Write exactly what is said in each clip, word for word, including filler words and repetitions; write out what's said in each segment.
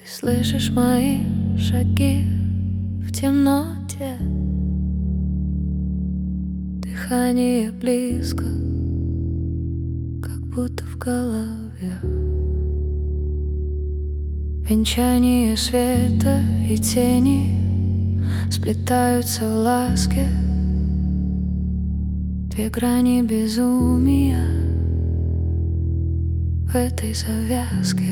Ты слышишь мои шаги в темноте, дыхание близко, как будто в голове. Венчание света и тени сплетаются в ласке. Две грани безумия в этой завязке.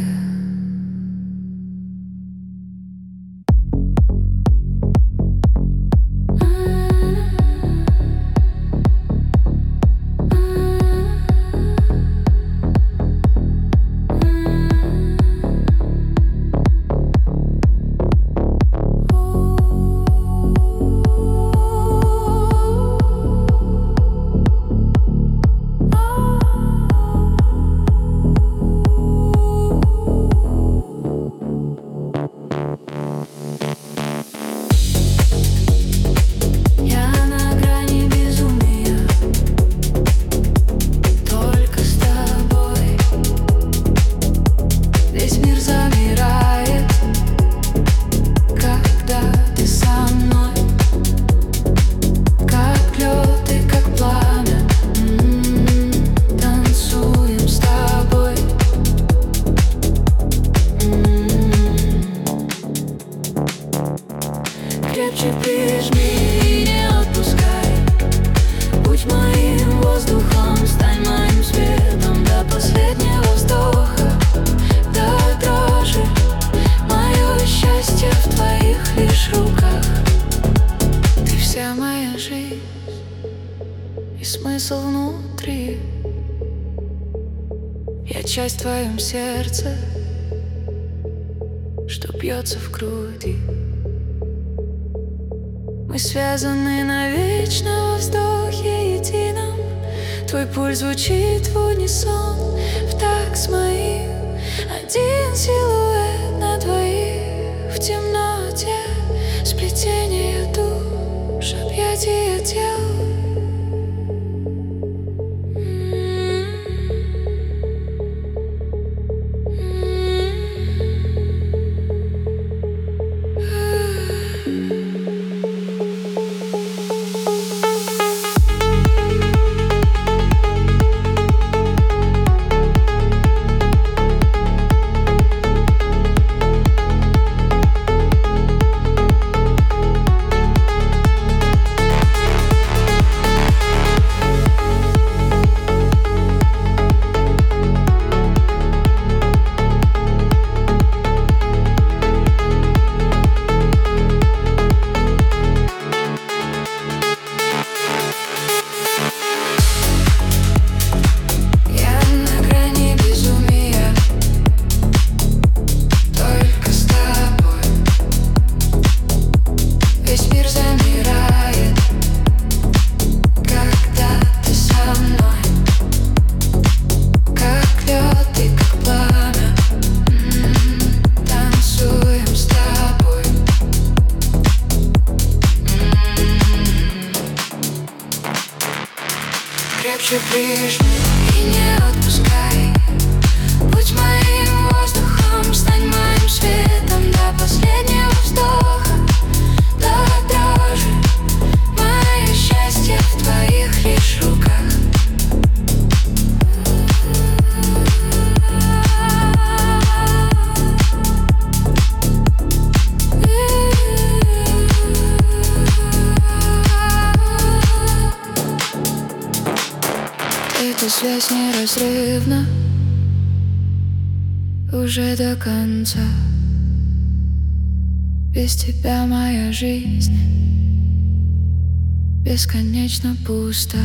Крепче прижми и не отпускай. Будь моим воздухом, стань моим светом до последнего вздоха, до дрожи. Мое счастье в твоих лишь руках. Ты вся моя жизнь и смысл внутри. Я часть в твоем сердце, что бьется в груди. Мы связаны навечно во вздохе едином. Твой пульс звучит в унисон, в такт с моим. Один силуэт на двоих в темноте, сплетение душ, объятия тел. Крепче прижми и не отпускай. Будь моим воздухом, стань моим светом до последнего вздоха, до дрожи. Мое счастье в твоих лишь руках. Эта связь неразрывна уже до конца. Без тебя моя жизнь бесконечно пуста.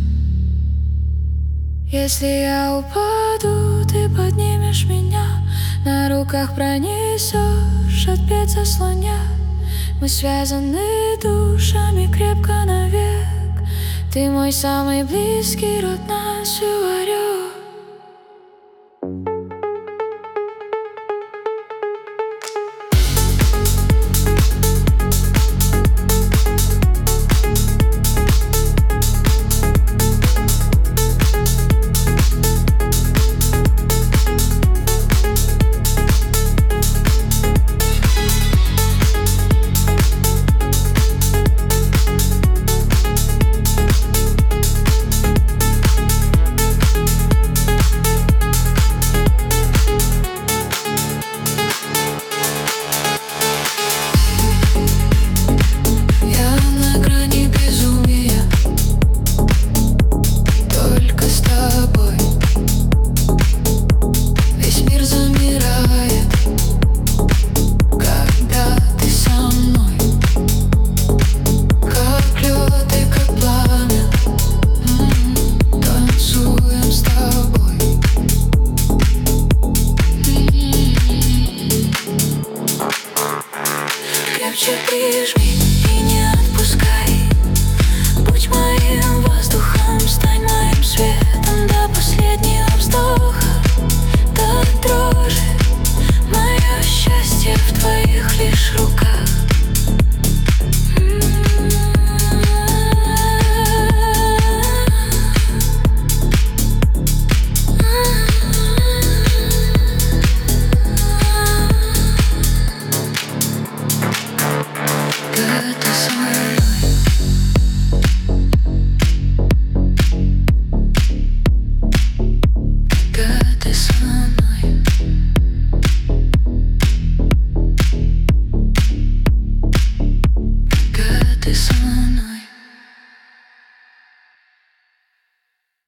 Если я упаду, ты поднимешь меня, на руках пронесешь, отпеться слоня. Мы связаны душами крепко навек. Ты мой самый близкий род, нас всю орёт. прижми.